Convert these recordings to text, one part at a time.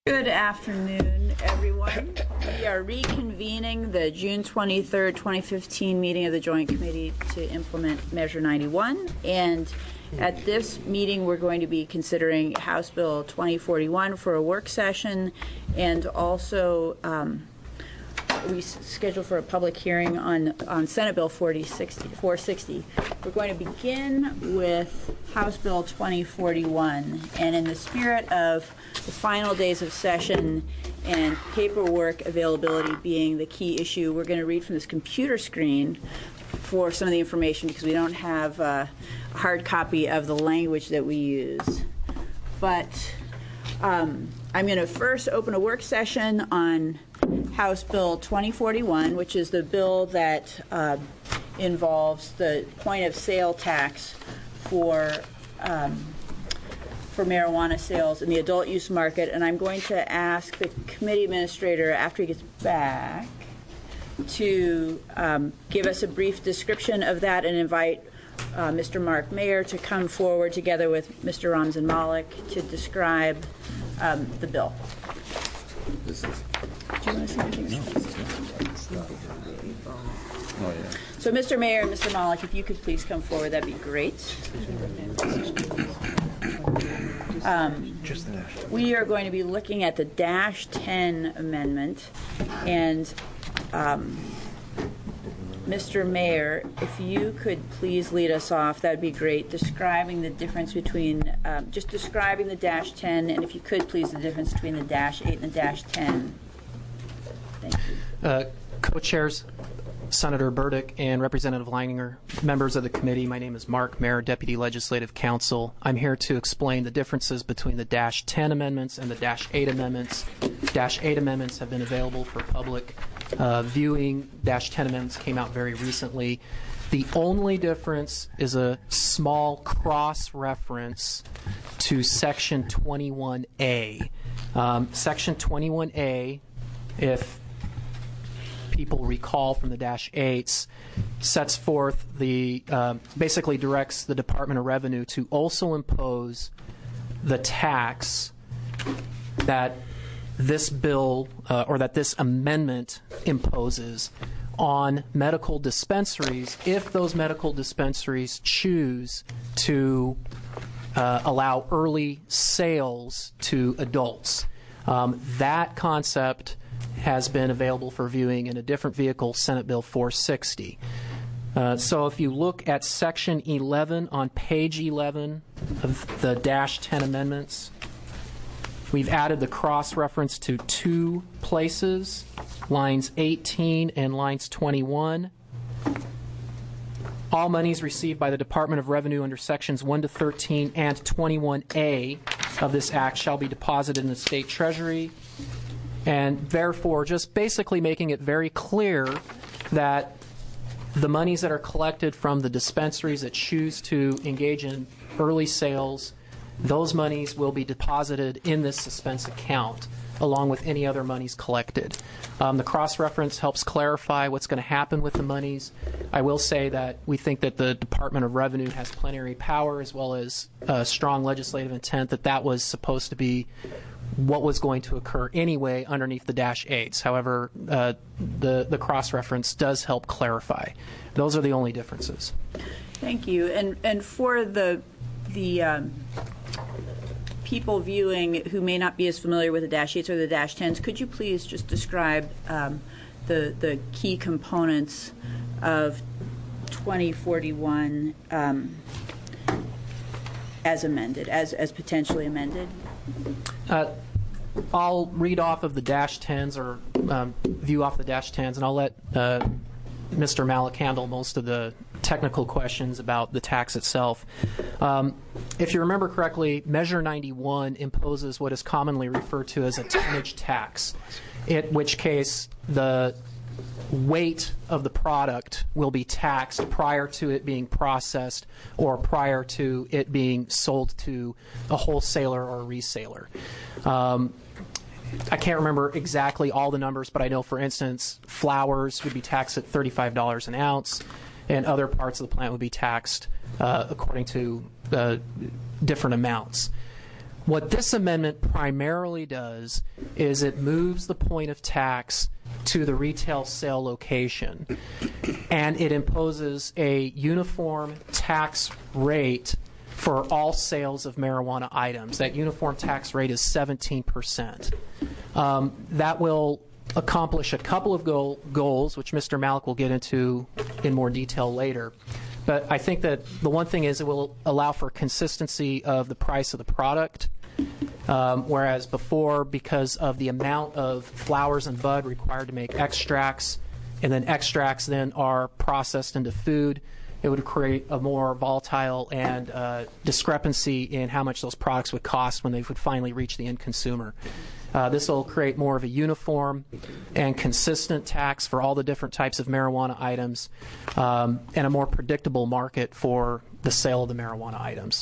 Good afternoon, everyone. We are reconvening the June 23rd, 2015 meeting of the Joint Committee to implement Measure 91. And at this meeting, we're going to be considering House Bill 2041 for a work session, and also we scheduled for a public hearing on Senate Bill 460. We're going to begin with House Bill 2041, and in the spirit of the final days of session and paperwork availability being the key issue, we're going to read from this computer screen for some of the information because we don't have a hard copy of the language that we use. But I'm going to first open a work session on House Bill 2041, which is the bill that involves the point of sale tax for marijuana sales in the adult use market. And I'm going to ask the committee administrator, after he gets back, to give us a brief description of that and invite Mr. Mark Mayer to come forward together with Mr. Ramzan Malik to describe the bill. Do you want to say anything? No. Oh, yeah. So Mr. Mayer and Mr. Malik, if you could please come forward, that'd be great. We are going to be looking at the Dash 10 amendment, and Mr. Mayer, if you could please lead us off, that would be great, describing the difference between, just describing the Dash 10, and if you could please, the difference between the Dash 8 and the Dash 10. Thank you. Co-chairs, Senator Burdick and Representative Leininger, members of the committee, my name is Mark Mayer, Deputy Legislative Counsel. I'm here to explain the differences between the Dash 10 amendments and the Dash 8 amendments. Dash 8 amendments have been available for public viewing. Dash 10 amendments came out very recently. The only difference is a small cross-reference to Section 21A. Section 21A, if people recall from the Dash 8s, sets forth the basically directs the Department of Revenue to also impose the tax that this bill or that this amendment imposes on medical dispensaries if those medical dispensaries choose to allow early sales to adults. That concept has been available for viewing in a different vehicle, Senate Bill 460. So if you look at Section 11 on page 11 of the Dash 10 amendments, we've added the cross-reference to two places, lines 18 and lines 21. All monies received by the Department of Revenue under Sections 1 to 13 and 21A of this Act shall be deposited in the State Treasury, and therefore just basically making it very clear that the monies that are collected from the dispensaries that choose to engage in early sales, those monies will be deposited in this suspense account along with any other monies collected. The cross-reference helps clarify what's going to happen with the monies. I will say that we think that the Department of Revenue has plenary power as well as strong legislative intent that that was supposed to be what was going to occur anyway underneath the Dash 8s. However, the cross-reference does help clarify. Those are the only differences. Thank you. And for the people viewing who may not be as familiar with the Dash 8s or the Dash 10s, could you please just describe the key components of 2041 as amended, as potentially amended? I'll read off of the Dash 10s or view off the Dash 10s, and I'll let Mr. Malik handle most of the technical questions about the tax itself. If you remember correctly, Measure 91 imposes what is commonly referred to as a tonnage tax, in which case the weight of the product will be taxed prior to it being processed or prior to it being sold to a wholesaler or a reseller. I can't remember exactly all the numbers, but I know, for instance, flowers would be taxed at $35 an ounce, and other parts of the plant would be taxed according to different amounts. What this amendment primarily does is it moves the point of tax to the retail sale location, and it imposes a uniform tax rate for all sales of marijuana items. That uniform tax rate is 17%. That will accomplish a couple of goals, which Mr. Malik will get into in more detail later. But I think that the one thing is it will allow for consistency of the price of the product, whereas before, because of the amount of flowers and bud required to make extracts, and then extracts then are processed into food, it would create a more volatile and discrepancy in how much those products would cost when they would finally reach the end consumer. This will create more of a uniform and consistent tax for all the different types of marijuana items, and a more predictable market for the sale of the marijuana items.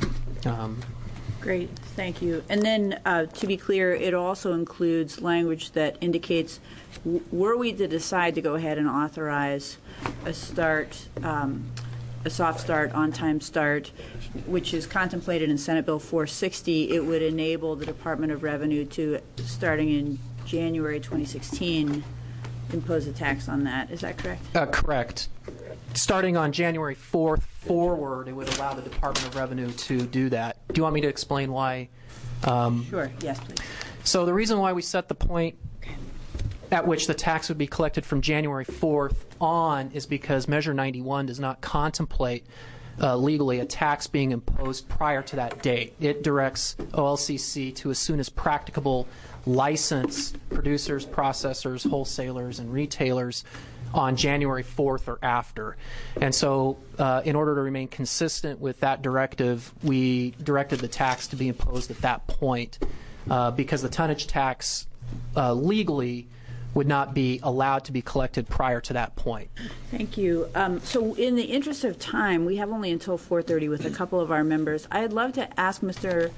Great, thank you. And then, to be clear, it also includes language that indicates, were we to decide to go ahead and authorize a start, a soft start, on-time start, which is contemplated in Senate Bill 460, it would enable the Department of Revenue to, starting in January 2016, impose a tax on that. Is that correct? Correct. Starting on January 4th forward, it would allow the Department of Revenue to do that. Do you want me to explain why? Sure. Yes, please. So the reason why we set the point at which the tax would be collected from January 4th on is because Measure 91 does not contemplate legally a tax being imposed prior to that date. It directs OLCC to, as soon as practicable, license producers, processors, wholesalers, and retailers on January 4th or after. And so in order to remain consistent with that directive, we directed the tax to be imposed at that point, because the tonnage tax legally would not be allowed to be collected prior to that point. Thank you. So in the interest of time, we have only until 4:30 with a couple of our members. I'd love to ask Mr.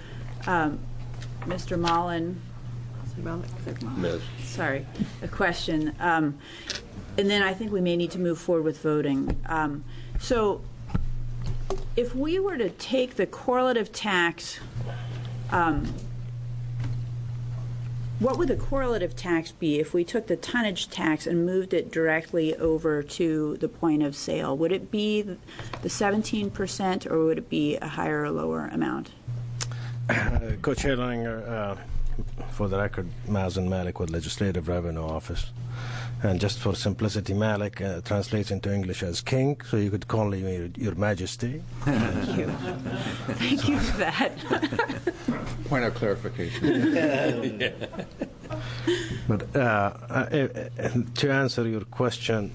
Mullen, sorry, a question. And then I think we may need to move forward with voting. So if we were to take the correlative tax, what would the correlative tax be if we took the tonnage tax and moved it directly over to the point of sale? Would it be the 17%, or would it be a higher or lower amount? Co-Chair Langer, for the record, Mazen Malik with Legislative Revenue Office. And just for simplicity, Malik translates into English as king, so you could call me Your Majesty. Thank you. Thank you for that. Point of clarification. But to answer your question,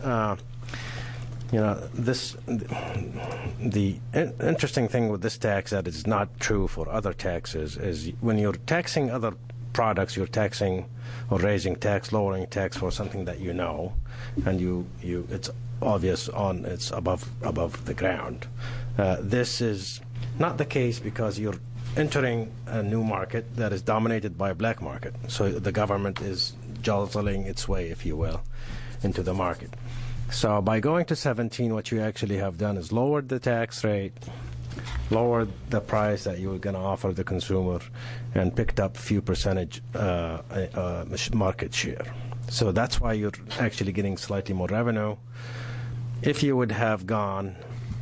the interesting thing with this tax that is not true for other taxes is when you're taxing other products, you're taxing or raising tax, lowering tax for something that you know, and it's obvious it's above the ground. This is not the case because you're entering a new market that is dominated by a black market. So the government is jostling its way, if you will, into the market. So by going to 17, what you actually have done is lowered the tax rate, lowered the price that you were going to offer the consumer, and picked up a few percentage market share. So that's why you're actually getting slightly more revenue. If you would have gone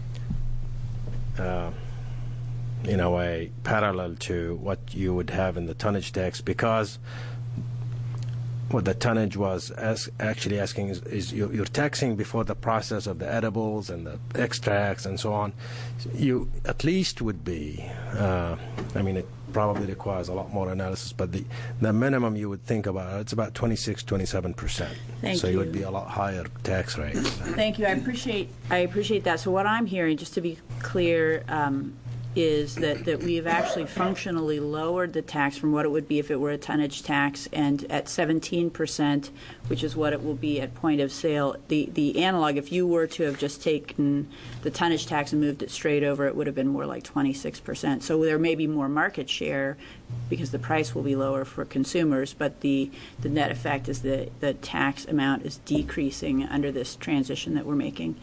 in a way parallel to what you would have in the tonnage tax, because what the tonnage was actually asking is you're taxing before the process of the edibles and the extracts and so on. You at least would be, it probably requires a lot more analysis, but the minimum you would think about, it's about 26-27%. So you would be a lot higher tax rate. Thank you. I appreciate that. So what I'm hearing, just to be clear, is that we've actually functionally lowered the tax from what it would be if it were a tonnage tax, and at 17%, which is what it will be at point of sale. The analog, if you were to have just taken the tonnage tax and moved it straight over, it would have been more like 26%. So there may be more market share because the price will be lower for consumers, but the net effect is the tax amount is decreasing under this transition that we're making.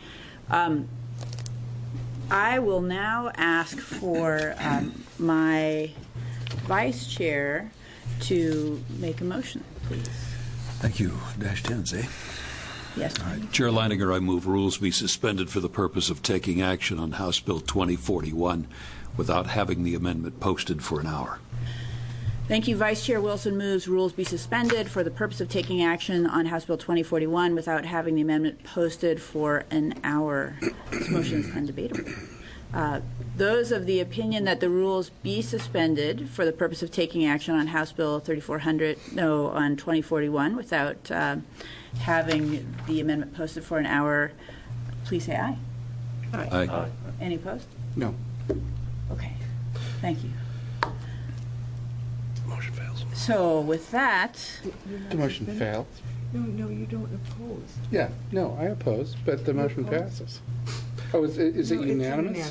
I will now ask for my Vice Chair to make a motion, please. Thank you. Dash 10s, eh? Yes. All right. Chair Leininger, I move rules be suspended for the purpose of taking action on House Bill 2041 without having the amendment posted for an hour. Thank you. Vice Chair Wilson moves rules be suspended for the purpose of taking action on House Bill 2041 without having the amendment posted for an hour. This motion is undebatable. Those of the opinion that the rules be suspended for the purpose of taking action on House Bill on 2041 without having the amendment posted for an hour, please say aye. Aye. Any opposed? No. Okay. Thank you. Motion fails. So with that, The motion failed. No, you don't oppose. Yeah, no, I oppose, but the motion passes. Oh, is it No, it's unanimous?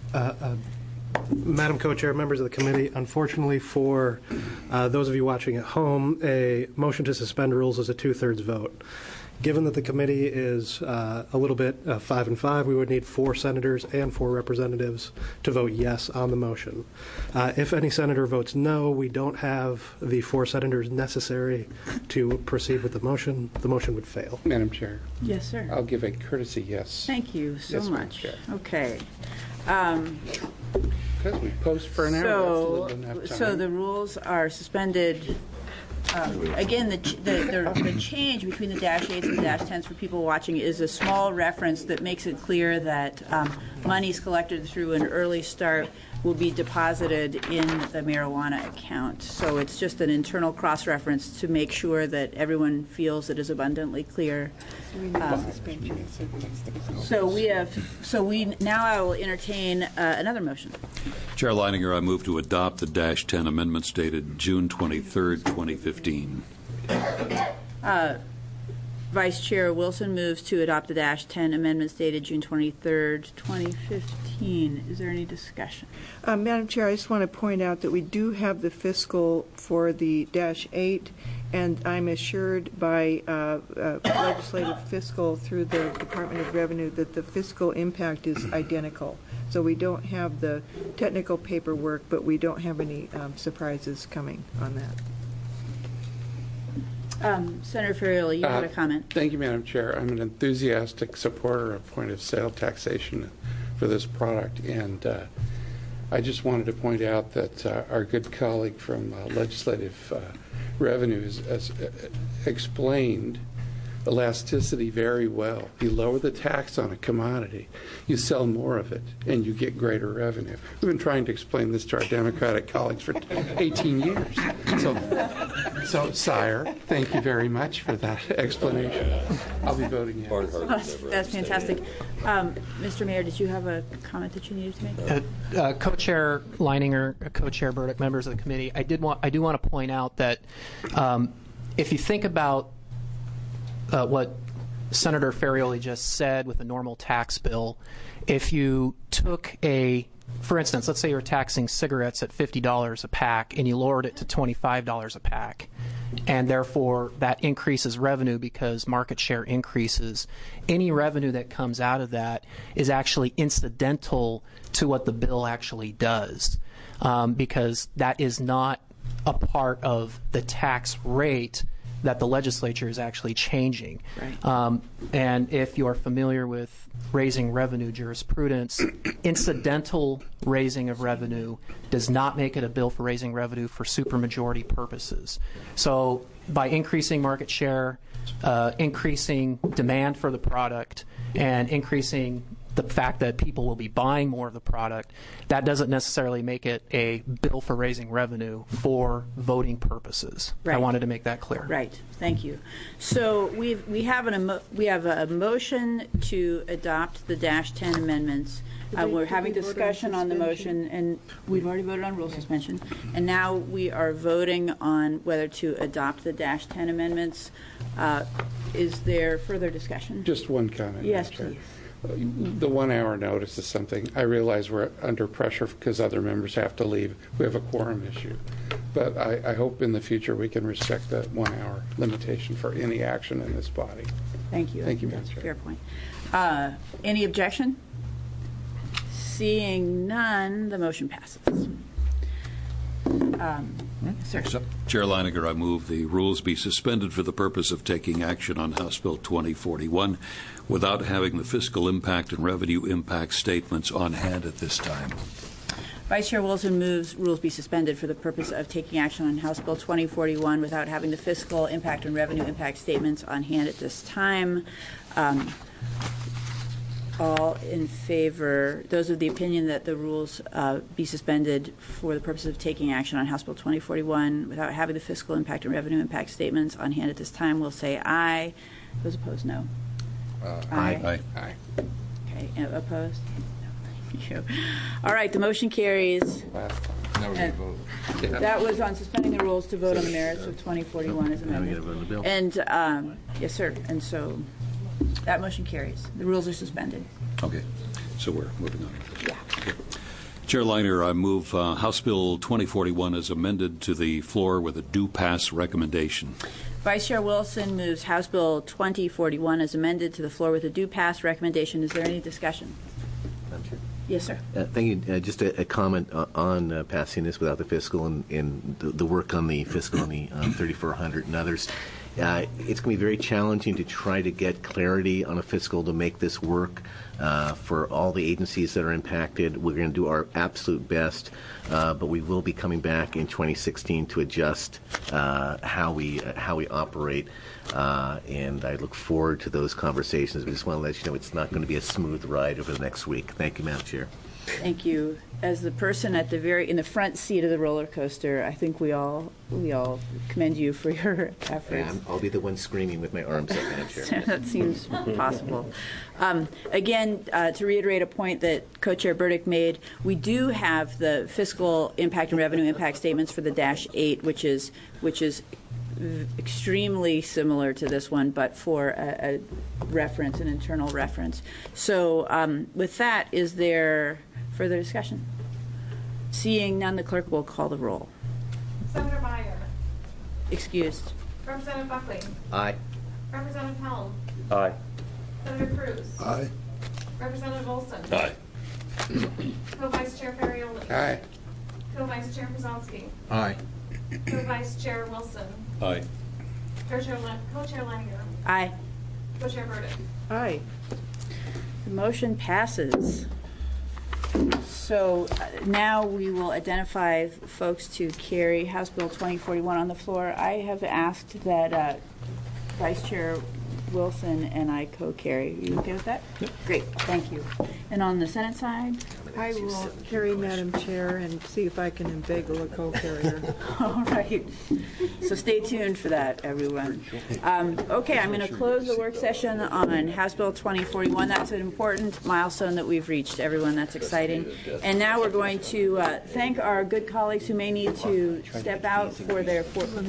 Madam Co-Chair, members of the committee, unfortunately for those of you watching at home, a motion to suspend rules is a 2/3 vote. Given that the committee is a little bit 5 and 5, we would need 4 senators and 4 representatives to vote yes on the motion. If any senator votes no, we don't have the 4 senators necessary to proceed with the motion. The motion would fail. Madam Chair, yes, sir. I'll give a courtesy yes. Thank you so Yes, Madam much. Chair. Okay. Because we post for an hour, that's a little enough time. So the rules are suspended. Again, the change between the -8s and the -10s for people watching is a small reference that makes it clear that monies collected through an early start will be deposited in the marijuana account. So it's just an internal cross-reference to make sure that everyone feels it is abundantly clear. Now I will entertain another motion. Chair Leininger, I move to adopt the Dash 10 amendments dated June 23rd, 2015. Vice Chair Wilson moves to adopt the -10 amendments dated June 23rd, 2015. Is there any discussion? Madam Chair, I just want to point out that we do have the fiscal for the -8, and I'm assured by legislative fiscal through the Department of Revenue that the fiscal impact is identical. So we don't have the technical paperwork, but we don't have any surprises coming on that. Senator Ferrioli, you had a comment. Thank you, Madam Chair. I'm an enthusiastic supporter of point-of-sale taxation for this product, and I just wanted to point out that our good colleague from Legislative Revenue has explained elasticity very well. You lower the tax on a commodity, you sell more of it, and you get greater revenue. We've been trying to explain this to our Democratic colleagues for 18 years. So, Sire, thank you very much for that explanation. I'll be voting yes. That's fantastic. Mr. Mayor, did you have a comment that you needed to make? Co-Chair Leininger, Co-Chair Burdick, members of the committee, I do want to point out that if you think about what Senator Ferrioli just said with a normal tax bill, if you took for instance, let's say you're taxing cigarettes at $50 a pack and you lowered it to $25 a pack, and therefore that increases revenue because market share increases. Any revenue that comes out of that is actually incidental to what the bill actually does, because that is not a part of the tax rate that the legislature is actually changing. Right. And if you're familiar with raising revenue jurisprudence, incidental raising of revenue does not make it a bill for raising revenue for supermajority purposes. So by increasing market share, increasing demand for the product, and increasing the fact that people will be buying more of the product, that doesn't necessarily make it a bill for raising revenue for voting purposes. Right. I wanted to make that clear. Right. Thank you. So we have a motion to adopt the -10 amendments. We're having discussion on the motion, and we've already voted on rule suspension. And now we are voting on whether to adopt the -10 amendments. Is there further discussion? Just one comment. Yes, Madam Chair. please. The 1 hour notice is something, I realize we're under pressure because other members have to leave. We have a quorum issue. But I hope in the future we can respect the 1 hour limitation for any action in this body. Thank you. Thank you, Madam Chair. Fair point. Any objection? Seeing none, the motion passes. Sir. Chair Leininger, I move the rules be suspended for the purpose of taking action on House Bill 2041 without having the fiscal impact and revenue impact statements on hand at this time. Vice Chair Wilson moves rules be suspended for the purpose of taking action on House Bill 2041 without having the fiscal impact and revenue impact statements on hand at this time. All in favor, those of the opinion that the rules be suspended for the purpose of taking action on House Bill 2041 without having the fiscal impact and revenue impact statements on hand at this time will say aye. Those opposed, no. Aye. Okay, opposed? Thank you. All right, the motion carries. Now we vote. That was on suspending the rules to vote on the merits of 2041 as amended. And, yes, sir. And so that motion carries. The rules are suspended. Okay, so we're moving on. Yeah. Okay. Chair Leiner, I move House Bill 2041 as amended to the floor with a due pass recommendation. Vice Chair Wilson moves House Bill 2041 as amended to the floor with a due pass recommendation. Is there any discussion? Yes, sir. Thank you. Just a comment on passing this without the fiscal and the work on the fiscal and the 3400 and others. It's going to be very challenging to try to get clarity on a fiscal to make this work for all the agencies that are impacted. We're going to do our absolute best, but we will be coming back in 2016 to adjust how we operate. And I look forward to those conversations. We just want to let you know it's not going to be a smooth ride over the next week. Thank you, Madam Chair. Thank you. As the person at in the front seat of the roller coaster, I think we all commend you for your efforts. Yeah, I'll be the one screaming with my arms up, Madam Chair. That seems possible. Again, to reiterate a point that Co-Chair Burdick made, we do have the fiscal impact and revenue impact statements for the -8, which is extremely similar to this one, but for a reference, an internal reference. So with that, is there further discussion? Seeing none, the clerk will call the roll. Senator Meyer. Excused. Representative Buckley. Aye. Representative Helm. Aye. Senator Cruz. Aye. Representative Olson. Aye. Co-Vice Chair Ferrioli. Aye. Co-Vice Chair Przonski. Aye. Co-Vice Chair Wilson. Aye. Co-Chair Leininger. Aye. Co-Chair Burdick. Aye. The motion passes. So now we will identify folks to carry House Bill 2041 on the floor. I have asked that Vice Chair Wilson and I co-carry. Are you okay with that? Yep. Great, thank you. And on the Senate side? I will carry, Madam Chair, and see if I can inveigle a co-carrier. All right. So stay tuned for that, everyone. Okay, I'm going to close the work session on House Bill 2041. That's an important milestone that we've reached, everyone. That's exciting. And now we're going to thank our good colleagues who may need to step out for their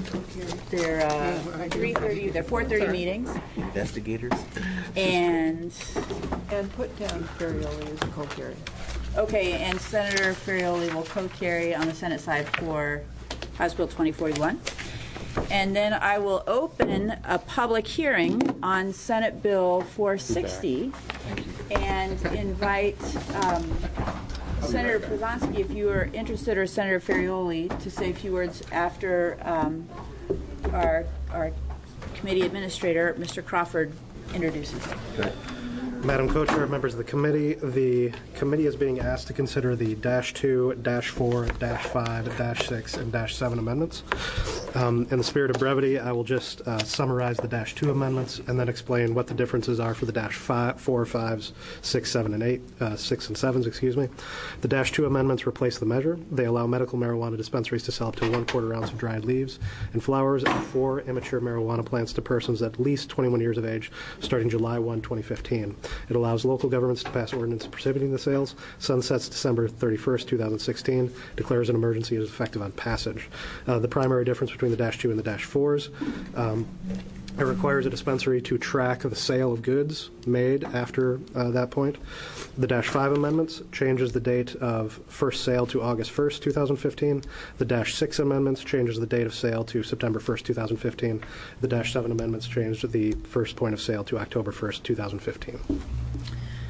4:30 meetings. Investigators. And put down Ferrioli as a co-carrier. okay, and Senator Ferrioli will co-carry on the Senate side for House Bill 2041. And then I will open a public hearing on Senate Bill 460 and invite Senator Przonski, if you are interested, or Senator Ferrioli, to say a few words after our committee administrator, Mr. Crawford, introduces it. Madam Co-Chair, members of the committee is being asked to consider the -2, -4, -5, -6, and -7 amendments. In the spirit of brevity, I will just summarize the -2 amendments and then explain what the differences are for the -4, 5s, 6, 7, and 8, 6 and 7s, excuse me. The -2 amendments replace the measure. They allow medical marijuana dispensaries to sell up to 1/4 ounce of dried leaves and flowers and 4 immature marijuana plants to persons at least 21 years of age starting July 1, 2015. It allows local governments to pass ordinances prohibiting the sales, sunsets December 31st, 2016, declares an emergency and is effective on passage. The primary difference between the -2 and the -4s, it requires a dispensary to track the sale of goods made after that point. The -5 amendments changes the date of first sale to August 1st, 2015. The -6 amendments changes the date of sale to September 1st, 2015. The -7 amendments changed the first point of sale to October 1st, 2015.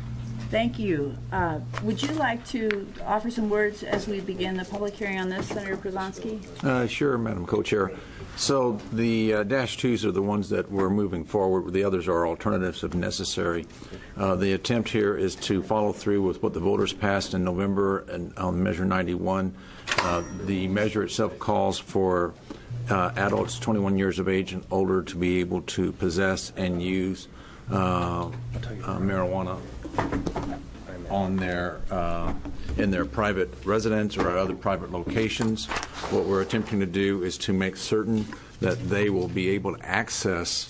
Thank you. Would you like to offer some words as we begin the public hearing on this, Senator Przonski? Sure, Madam Co-Chair. So the Dash 2s are the ones that we're moving forward. The others are alternatives if necessary. The attempt here is to follow through with what the voters passed in November and on Measure 91. The measure itself calls for adults 21 years of age and older to be able to possess and use marijuana on their in their private residence or other private locations. What we're attempting to do is to make certain that they will be able to access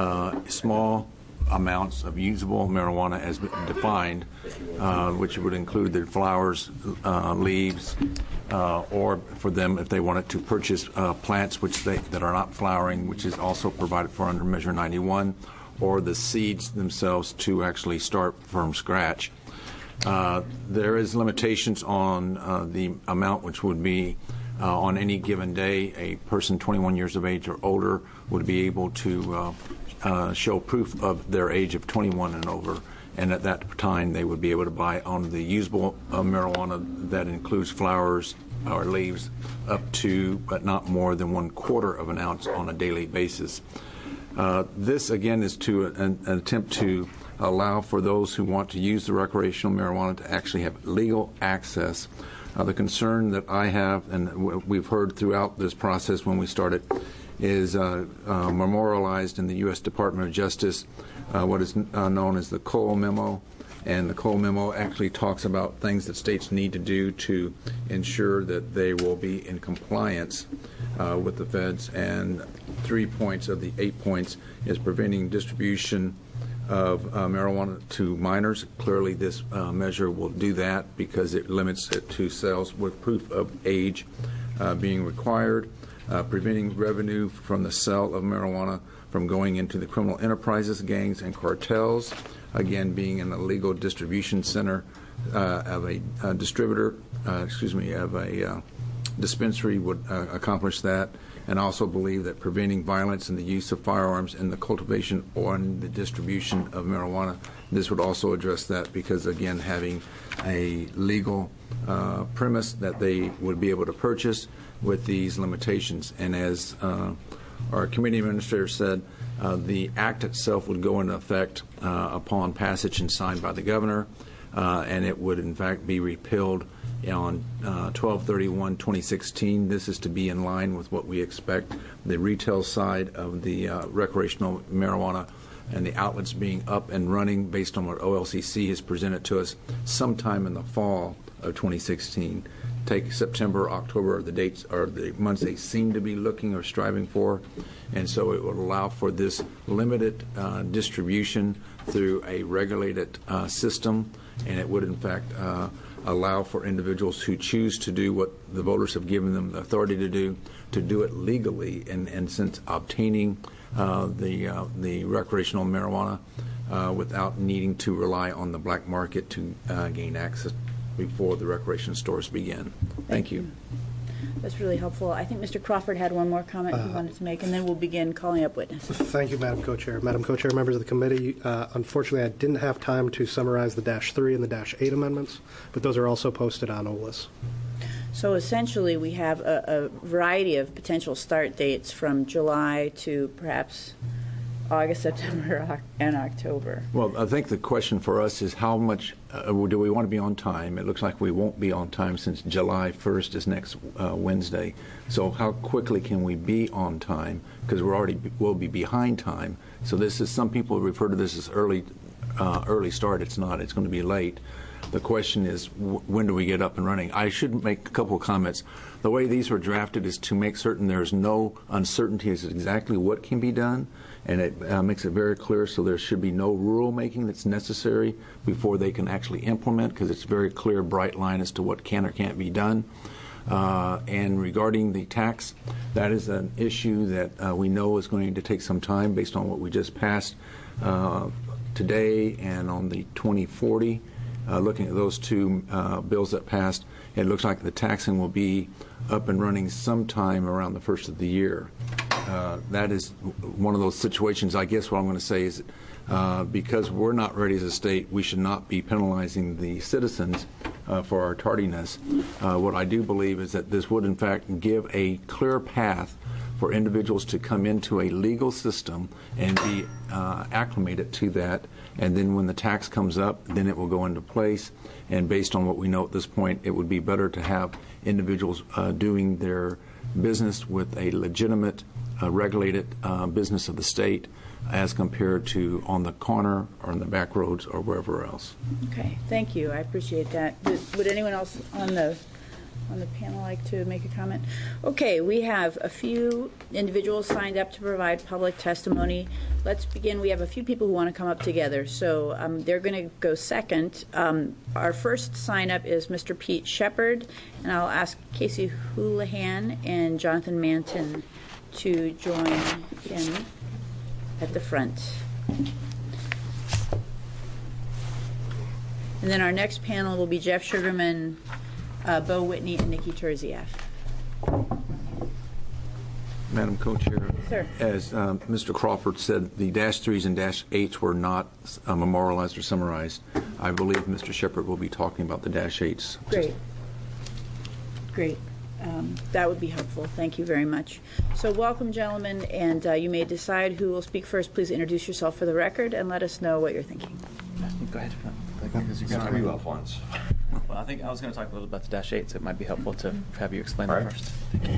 small amounts of usable marijuana as defined, which would include the flowers, leaves, or for them if they wanted to purchase plants that are not flowering, which is also provided for under Measure 91, or the seeds themselves to actually start from scratch. There is limitations on the amount, which would be on any given day, a person 21 years of age or older would be able to show proof of their age of 21 and over, and at that time they would be able to buy on the usable marijuana that includes flowers or leaves up to, but not more than 1/4 of an ounce on a daily basis. This, again, is to an attempt to allow for those who want to use the recreational marijuana to actually have legal access. The concern that I have, and we've heard throughout this process when we started, is memorialized in the U.S. Department of Justice, what is known as the Cole Memo. And the Cole Memo actually talks about things that states need to do to ensure that they will be in compliance with the feds. And 3 points of the 8 points is preventing distribution of marijuana to minors. Clearly, this measure will do that because it limits it to sales with proof of age being required. Preventing revenue from the sale of marijuana from going into the criminal enterprises, gangs, and cartels. Again, being in a legal distribution center of a distributor, of a dispensary would accomplish that. And also believe that preventing violence and the use of firearms in the cultivation or in the distribution of marijuana, this would also address that because, again, having a legal premise that they would be able to purchase with these limitations. And as our committee administrator said, the act itself would go into effect upon passage and signed by the governor, and it would, in fact, be repealed on 12/31/2016. This is to be in line with what we expect the retail side of the recreational marijuana and the outlets being up and running based on what OLCC has presented to us sometime in the fall of 2016. Take September, October, the dates are the months they seem to be looking or striving for, and so it would allow for this limited distribution through a regulated system, and it would in fact allow for individuals who choose to do what the voters have given them the authority to do it legally, and since obtaining the recreational marijuana without needing to rely on the black market to gain access before the recreation stores begin. Thank you. That's really helpful. I think Mr. Crawford had one more comment he wanted to make, and then we'll begin calling up witnesses. Thank you, Madam Co-Chair. Madam Co-Chair, members of the committee, unfortunately, I didn't have time to summarize the Dash 3 and the Dash 8 amendments, but those are also posted on OLIS. So essentially, we have a variety of potential start dates from July to perhaps August, September, and October. Well, I think the question for us is how much do we want to be on time? It looks like we won't be on time since July 1st is next Wednesday. So how quickly can we be on time? Because we'll be behind time. So this is, some people refer to this as early start. It's not. It's going to be late. The question is, when do we get up and running? I should make a couple of comments. The way these were drafted is to make certain there's no uncertainty as to exactly what can be done, and it makes it very clear, so there should be no rule-making that's necessary before they can actually implement, because it's very clear, bright line as to what can or can't be done. And regarding the tax, that is an issue that we know is going to take some time based on what we just passed today and on the 2040. Looking at those two bills that passed, it looks like the taxing will be up and running sometime around the first of the year. That is one of those situations. I guess what I'm going to say is because we're not ready as a state, we should not be penalizing the citizens for our tardiness. What I do believe is that this would, in fact, give a clear path for individuals to come into a legal system and be acclimated to that. And then when the tax comes up, then it will go into place. And based on what we know at this point, it would be better to have individuals doing their business with a legitimate, regulated business of the state as compared to on the corner or in the back roads or wherever else. Okay, thank you. I appreciate that. Would anyone else on the panel like to make a comment? Okay, we have a few individuals signed up to provide public testimony. Let's begin. We have a few people who want to come up together, so they're going to go second. Our first sign up is Mr. Pete Shepard, and I'll ask Casey Houlihan and Jonathan Manton to join in at the front. And then our next panel will be Jeff Sugarman, Bo Whitney, and Nikki Terzieff. Madam Co-Chair, Sir. As Mr. Crawford said, the -3s and -8s were not memorialized or summarized. I believe Mr. Shepard will be talking about the -8s. Great. Great. That would be helpful. Thank you very much. So welcome, gentlemen, and you may decide who will speak first. Please introduce yourself for the record and let us know what you're thinking. Go ahead. Because you're going to off once. Well, I think I was going to talk a little about the -8, so it might be helpful to have you explain that first.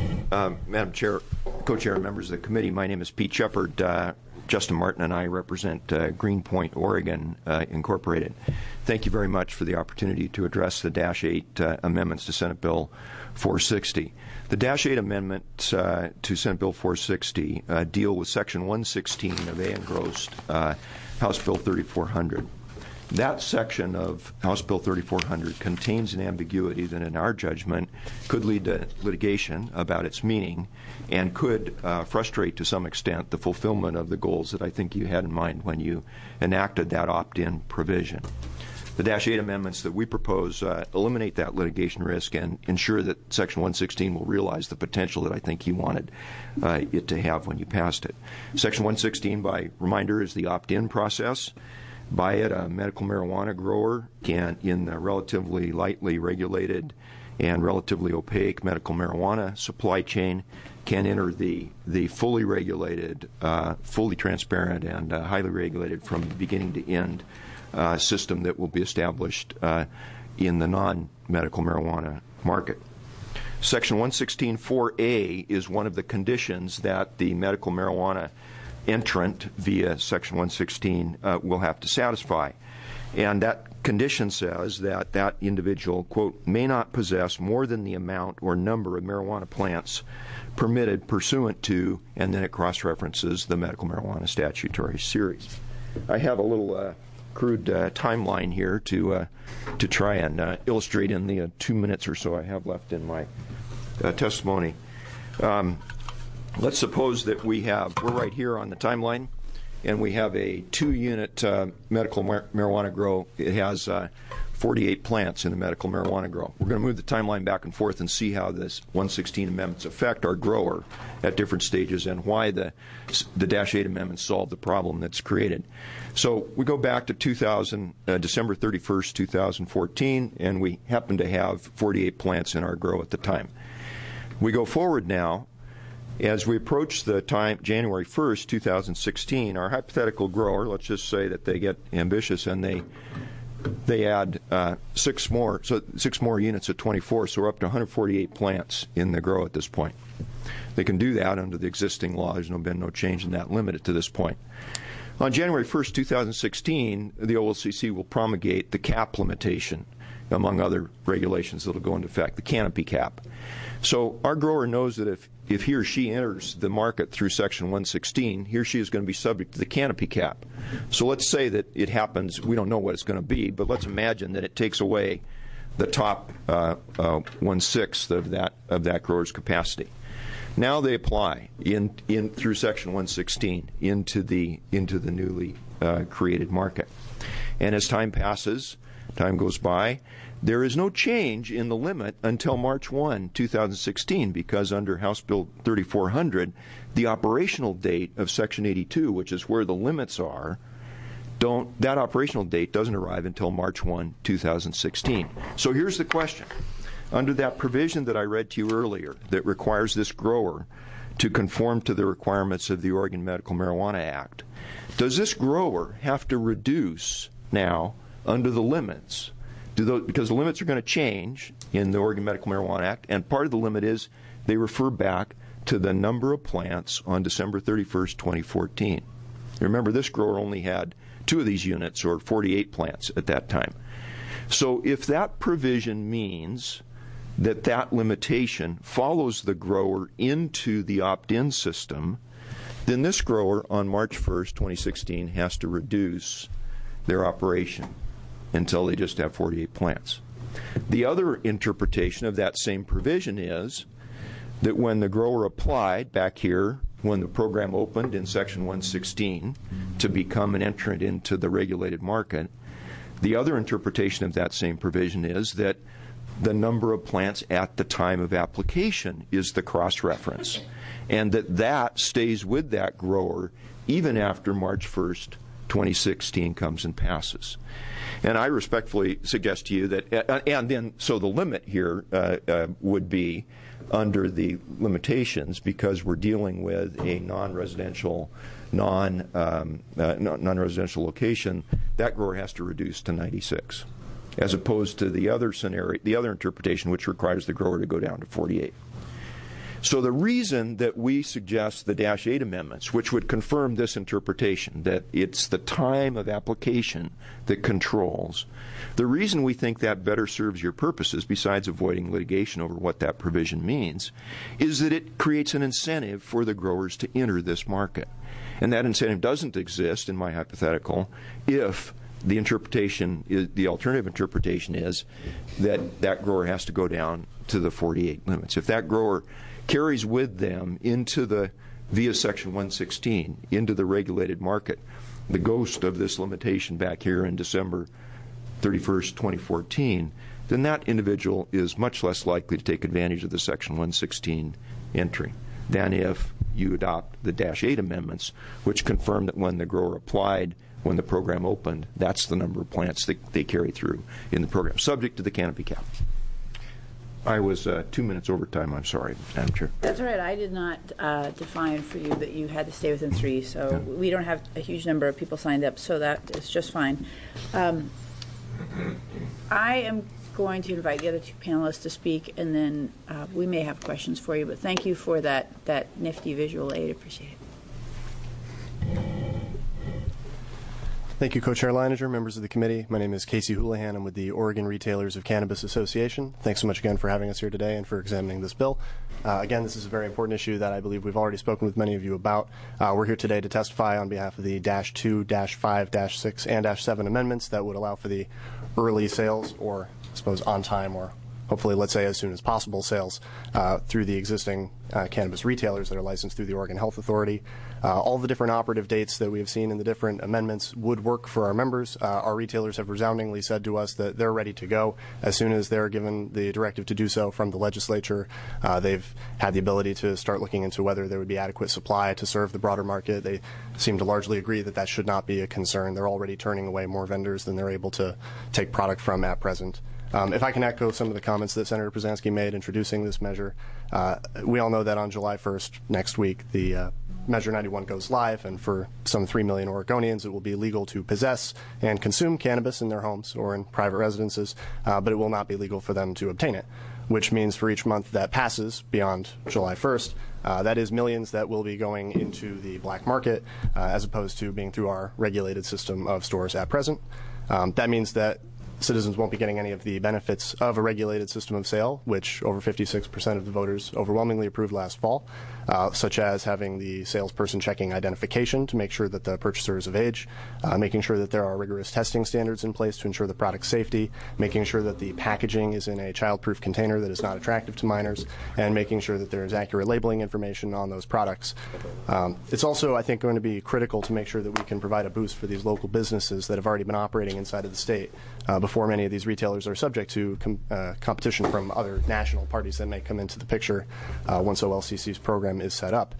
Madam Chair, Co-Chair, and members of the committee, my name is Pete Shepard. Justin Martin and I represent Greenpoint, Oregon, Incorporated. Thank you very much for the opportunity to address the -8 amendments to Senate Bill 460. The -8 amendments to Senate Bill 460 deal with Section 116 of A. engrossed House Bill 3400. That section of House Bill 3400 contains an ambiguity that, in our judgment, could lead to litigation about its meaning and could frustrate, to some extent, the fulfillment of the goals that I think you had in mind when you enacted that opt-in provision. The -8 amendments that we propose eliminate that litigation risk and ensure that Section 116 will realize the potential that I think you wanted it to have when you passed it. Section 116, by reminder, is the opt-in process. By it, a medical marijuana grower can, in the relatively lightly regulated and relatively opaque medical marijuana supply chain, can enter the fully regulated, fully transparent, and highly regulated from beginning to end system that will be established in the non-medical marijuana market. Section 116(4)A is one of the conditions that the medical marijuana entrant via Section 116 will have to satisfy. And that condition says that that individual, quote, may not possess more than the amount or number of marijuana plants permitted pursuant to, and then it cross-references the medical marijuana statutory series. I have a little crude timeline here to try and illustrate in the 2 minutes or so I have left in my testimony. Let's suppose that we're right here on the timeline, and we have a 2-unit medical marijuana grow. It has 48 plants in the medical marijuana grow. We're going to move the timeline back and forth and see how this 116 amendments affect our grower at different stages and why the -8 amendments solve the problem that's created. So we go back to December 31st, 2014, and we happen to have 48 plants in our grow at the time. We go forward now. As we approach the time, January 1st, 2016, our hypothetical grower, let's just say that they get ambitious and they add 6 more units at 24, so we're up to 148 plants in the grow at this point. They can do that under the existing law. There's been no change in that limit to this point. On January 1st, 2016, the OLCC will promulgate the cap limitation, among other regulations that will go into effect, the canopy cap. So our grower knows that if he or she enters the market through Section 116, he or she is going to be subject to the canopy cap. So let's say that it happens, we don't know what it's going to be, but let's imagine that it takes away the top 1/6 of that grower's capacity. Now they apply in through Section 116 into the newly created market. And as time passes, time goes by, there is no change in the limit until March 1, 2016, because under House Bill 3400, the operational date of Section 82, which is where the limits are, that operational date doesn't arrive until March 1, 2016. So here's the question. Under that provision that I read to you earlier that requires this grower to conform to the requirements of the Oregon Medical Marijuana Act, does this grower have to reduce now under the limits? Because the limits are going to change in the Oregon Medical Marijuana Act, and part of the limit is they refer back to the number of plants on December 31st, 2014. Remember, this grower only had 2 of these units, or 48 plants at that time. So if that provision means that that limitation follows the grower into the opt-in system, then this grower on March 1st, 2016 has to reduce their operation until they just have 48 plants. The other interpretation of that same provision is that when the grower applied back here, when the program opened in Section 116 to become an entrant into the regulated market, the other interpretation of that same provision is that the number of plants at the time of application is the cross-reference, and that stays with that grower even after March 1st, 2016 comes and passes. And I respectfully suggest to you that, and then, so the limit here would be under the limitations, because we're dealing with a non-residential non-residential location, that grower has to reduce to 96, as opposed to the other scenario, the other interpretation, which requires the grower to go down to 48. So the reason that we suggest the -8 amendments, which would confirm this interpretation, that it's the time of application that controls, the reason we think that better serves your purposes, besides avoiding litigation over what that provision means, is that it creates an incentive for the growers to enter this market. And that incentive doesn't exist, in my hypothetical, if the interpretation, the alternative interpretation is that that grower has to go down to the 48 limits. If that grower carries with them via Section 116 into the regulated market the ghost of this limitation back here in December 31st, 2014, then that individual is much less likely to take advantage of the Section 116 entry than if you adopt the -8 amendments, which confirm that when the grower applied, when the program opened, that's the number of plants that they carry through in the program, subject to the canopy cap. I was 2 minutes over time. I'm sorry, Madam Chair. That's all right. I did not define for you that you had to stay within 3, so we don't have a huge number of people signed up, so that is just fine. I am going to invite the other 2 panelists to speak, and then we may have questions for you, but thank you for that nifty visual aid. Appreciate it. Thank you, Co-Chair Leininger, members of the committee. My name is Casey Houlihan. I'm with the Oregon Retailers of Cannabis Association. Thanks so much again for having us here today and for examining this bill. Again, this is a very important issue that I believe we've already spoken with many of you about. We're here today to testify on behalf of the -2, -5, -6, and -7 amendments that would allow for the early sales, or I suppose on time, or hopefully, let's say, as soon as possible sales through the existing cannabis retailers that are licensed through the Oregon Health Authority. All the different operative dates that we have seen in the different amendments would work for our members. Our retailers have resoundingly said to us that they're ready to go as soon as they're given the directive to do so from the legislature. They've had the ability to start looking into whether there would be adequate supply to serve the broader market. They seem to largely agree that that should not be a concern. They're already turning away more vendors than they're able to take product from at present. If I can echo some of the comments that Senator Pruzansky made introducing this measure, we all know that on July 1st, next week, the Measure 91 goes live, and for some 3 million Oregonians, it will be legal to possess and consume cannabis in their homes or in private residences, but it will not be legal for them to obtain it, which means for each month that passes beyond July 1st, that is millions that will be going into the black market as opposed to being through our regulated system of stores at present. That means that citizens won't be getting any of the benefits of a regulated system of sale, which over 56% of the voters overwhelmingly approved last fall, such as having the salesperson checking identification to make sure that the purchaser is of age, making sure that there are rigorous testing standards in place to ensure the product safety, making sure that the packaging is in a child-proof container that is not attractive to minors, and making sure that there is accurate labeling information on those products. It's also, I think, going to be critical to make sure that we can provide a boost for these local businesses that have already been operating inside of the state before many of these retailers are subject to competition from other national parties that may come into the picture once OLCC's program is set up.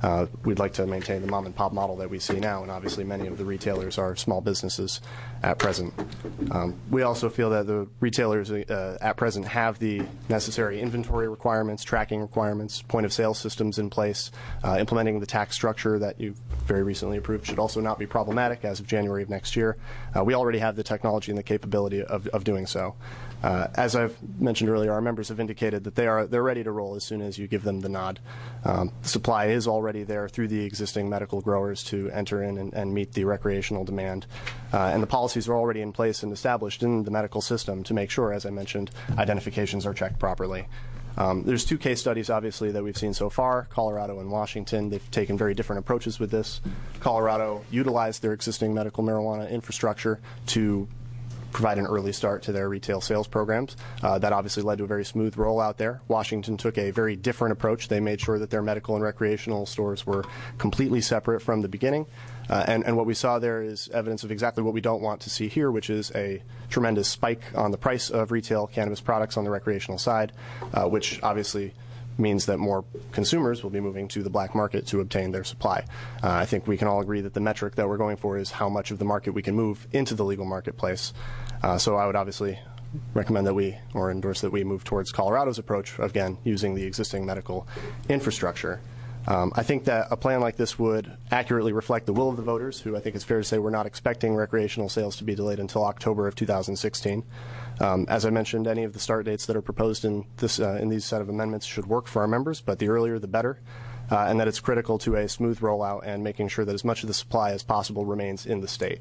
We'd like to maintain the mom and pop model that we see now, and obviously many of the retailers are small businesses at present. We also feel that the retailers at present have the necessary inventory requirements, tracking requirements, point of sale systems in place. Implementing the tax structure that you very recently approved should also not be problematic as of January of next year. We already have the technology and the capability of doing so. As I've mentioned earlier, our members have indicated that they're ready to roll as soon as you give them the nod. The supply is already there through the existing medical growers to enter in and meet the recreational demand. And the policies are already in place and established in the medical system to make sure, as I mentioned, identifications are checked properly. There's 2 case studies, obviously, that we've seen so far, Colorado and Washington. They've taken very different approaches with this. Colorado utilized their existing medical marijuana infrastructure to provide an early start to their retail sales programs. That obviously led to a very smooth rollout there. Washington took a very different approach. They made sure that their medical and recreational stores were completely separate from the beginning. And what we saw there is evidence of exactly what we don't want to see here, which is a tremendous spike on the price of retail cannabis products on the recreational side, which obviously means that more consumers will be moving to the black market to obtain their supply. I think we can all agree that the metric that we're going for is how much of the market we can move into the legal marketplace. So I would obviously recommend that we, or endorse that we move towards Colorado's approach, again, using the existing medical infrastructure. I think that a plan like this would accurately reflect the will of the voters, who I think it's fair to say we're not expecting recreational sales to be delayed until October of 2016. As I mentioned, any of the start dates that are proposed in these set of amendments should work for our members, but the earlier the better, and that it's critical to a smooth rollout and making sure that as much of the supply as possible remains in the state.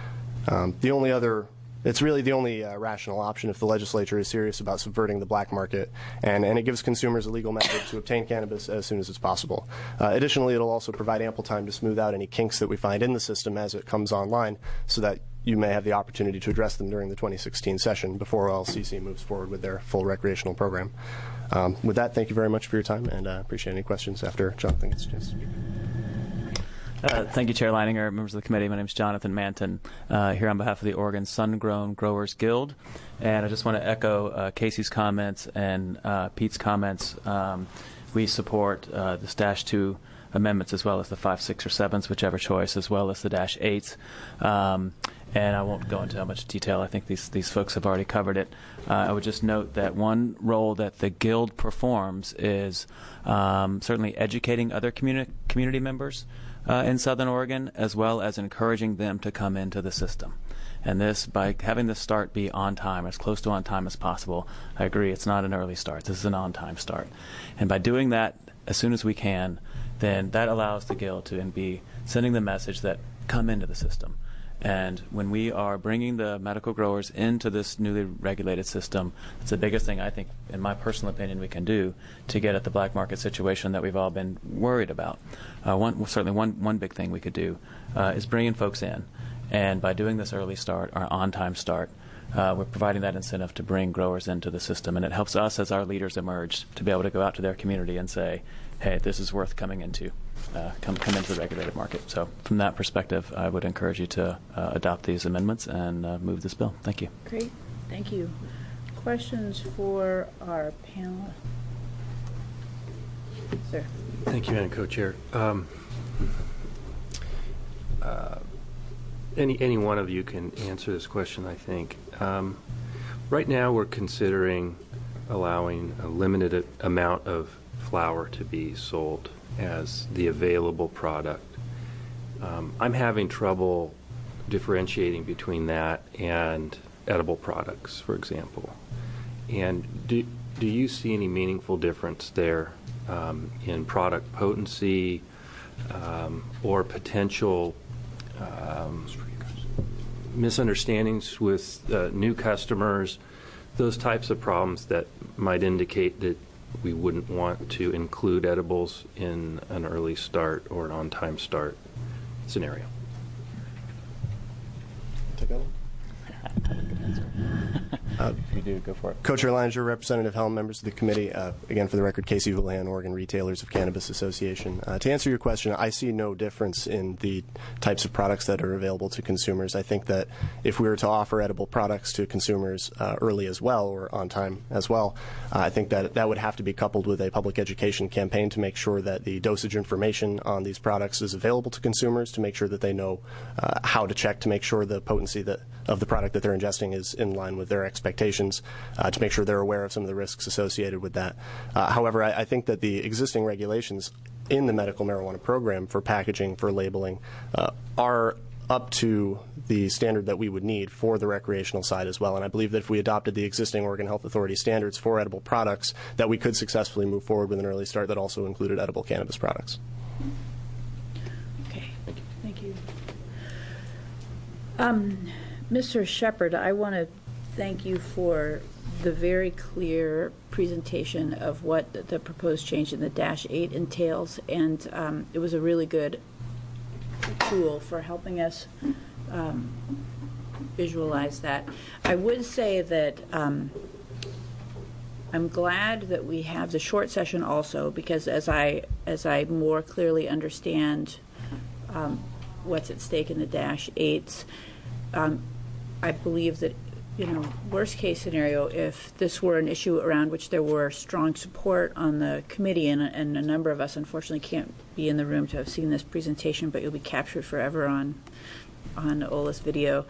It's really the only rational option if the legislature is serious about subverting the black market, and it gives consumers a legal method to obtain cannabis as soon as it's possible. Additionally, it'll also provide ample time to smooth out any kinks that we find in the system as it comes online, so that you may have the opportunity to address them during the 2016 session before LCC moves forward with their full recreational program. With that, thank you very much for your time, and I appreciate any questions after Jonathan gets a chance to speak. Thank you, Chair Leininger, members of the committee. My name is Jonathan Manton, here on behalf of the Oregon Sun-Grown Growers Guild. And I just want to echo Casey's comments and Pete's comments. We support the Dash 2 amendments as well as the 5, 6, or 7s, whichever choice, as well as the Dash 8s. And I won't go into how much detail. I think these folks have already covered it. I would just note that one role that the Guild performs is certainly educating other community members in Southern Oregon, as well as encouraging them to come into the system. And this, by having the start be on time, as close to on time as possible, I agree, it's not an early start. This is an on-time start. And by doing that as soon as we can, then that allows the Guild to be sending the message that come into the system. And when we are bringing the medical growers into this newly regulated system, it's the biggest thing I think, in my personal opinion, we can do to get at the black market situation that we've all been worried about. Certainly one big thing we could do is bringing folks in. And by doing this early start, or on-time start, we're providing that incentive to bring growers into the system. And it helps us, as our leaders emerge, to be able to go out to their community and say, hey, this is worth coming into. Come into the regulated market. So from that perspective, I would encourage you to adopt these amendments and move this bill. Thank you. Great. Thank you. Questions for our panel? Sir. Thank you, Madam Co-Chair. Any one of you can answer this question, I think. Right now, we're considering allowing a limited amount of flower to be sold as the available product. I'm having trouble differentiating between that and edible products, for example. And do you see any meaningful difference there in product potency or potential misunderstandings with new customers, those types of problems that might indicate that we wouldn't want to include edibles in an early start or an on-time start scenario? Take that one. If you do, go for it. Co-Chair Leininger, Representative Helm, members of the committee. Again, for the record, Casey Houlihan, Oregon Retailers of Cannabis Association. To answer your question, I see no difference in the types of products that are available to consumers. I think that if we were to offer edible products to consumers early as well, or on time as well, I think that that would have to be coupled with a public education campaign to make sure that the dosage information on these products is available to consumers, to make sure that they know how to check to make sure the potency of the product that they're ingesting is in line with their expectations, to make sure they're aware of some of the risks associated with that. However, I think that the existing regulations in the medical marijuana program for packaging, for labeling, are up to the standard that we would need for the recreational side as well. And I believe that if we adopted the existing Oregon Health Authority standards for edible products, that we could successfully move forward with an early start that also included edible cannabis products. Okay. Thank you. Mr. Shepard, I want to thank you for the very clear presentation of what the proposed change in the -8 entails, and it was a really good tool for helping us visualize that. I would say that I'm glad that we have the short session also, because as I more clearly understand what's at stake in the -8s, I believe that, worst case scenario, if this were an issue around which there were strong support on the committee, and a number of us unfortunately can't be in the room to have seen this presentation, but you'll be captured forever on Ola's video,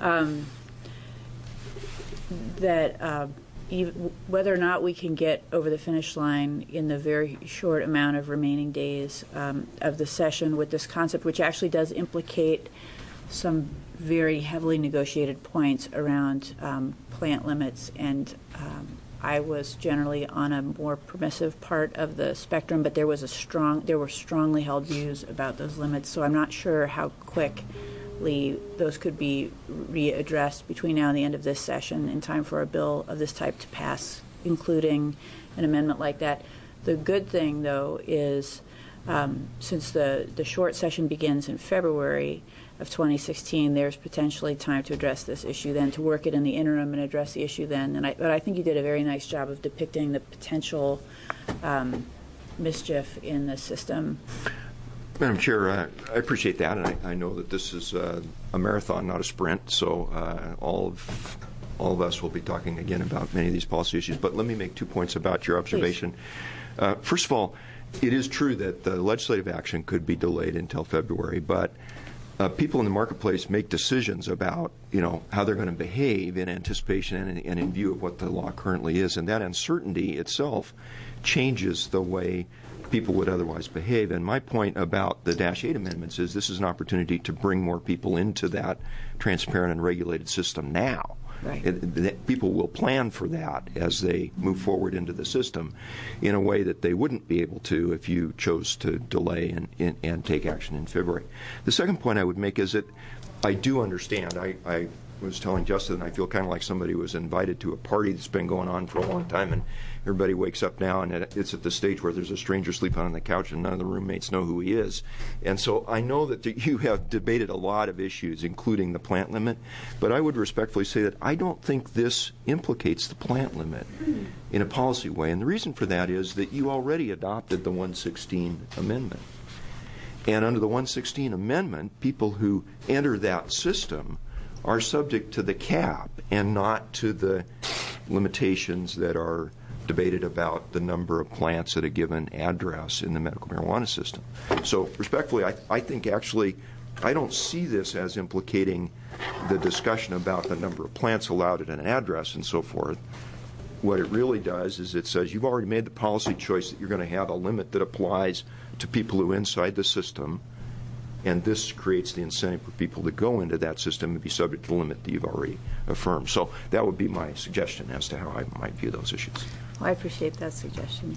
that whether or not we can get over the finish line in the very short amount of remaining days of the session with this concept, which actually does implicate some very heavily negotiated points around plant limits, and I was generally on a more permissive part of the spectrum, but there were strongly held views about those limits, so I'm not sure how quickly those could be readdressed between now and the end of this session in time for a bill of this type to pass, including an amendment like that. The good thing, though, is since the short session begins in February of 2016, there's potentially time to address this issue then, to work it in the interim and address the issue then. But I think you did a very nice job of depicting the potential mischief in the system. Madam Chair, I appreciate that, and I know that this is a marathon, not a sprint, so all of us will be talking again about many of these policy issues. But let me make 2 points about your observation. First of all, it is true that the legislative action could be delayed until February, but people in the marketplace make decisions about, how they're going to behave in anticipation and in view of what the law currently is, and that uncertainty itself changes the way people would otherwise behave. And my point about the -8 amendments is this is an opportunity to bring more people into that transparent and regulated system now. Right. People will plan for that as they move forward into the system in a way that they wouldn't be able to if you chose to delay and take action in February. The second point I would make is that I do understand. I was telling Justin, I feel kind of like somebody who was invited to a party that's been going on for a long time, and everybody wakes up now, and it's at the stage where there's a stranger sleeping on the couch, and none of the roommates know who he is. And so I know that you have debated a lot of issues, including the plant limit, but I would respectfully say that I don't think this implicates the plant limit in a policy way. And the reason for that is that you already adopted the 116 amendment. And under the 116 amendment, people who enter that system are subject to the cap and not to the limitations that are debated about the number of plants at a given address in the medical marijuana system. So respectfully, I think actually I don't see this as implicating the discussion about the number of plants allowed at an address and so forth. What it really does is it says you've already made the policy choice that you're going to have a limit that applies to people who are inside the system, and this creates the incentive for people to go into that system and be subject to the limit that you've already affirmed. So that would be my suggestion as to how I might view those issues. Well, I appreciate that suggestion.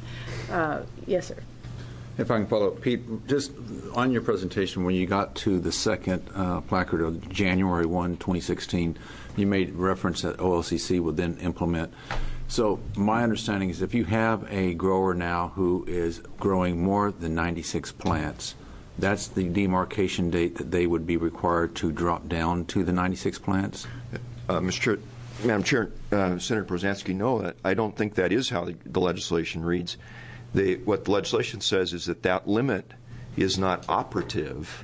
Yes, sir. If I can follow up, Pete, just on your presentation, when you got to the second placard of January 1, 2016, you made reference that OLCC would then implement. So my understanding is if you have a grower now who is growing more than 96 plants, that's the demarcation date that they would be required to drop down to the 96 plants? Mr. Chair, Madam Chair, Senator Brzezinski, no, I don't think that is how the legislation reads. What the legislation says is that limit is not operative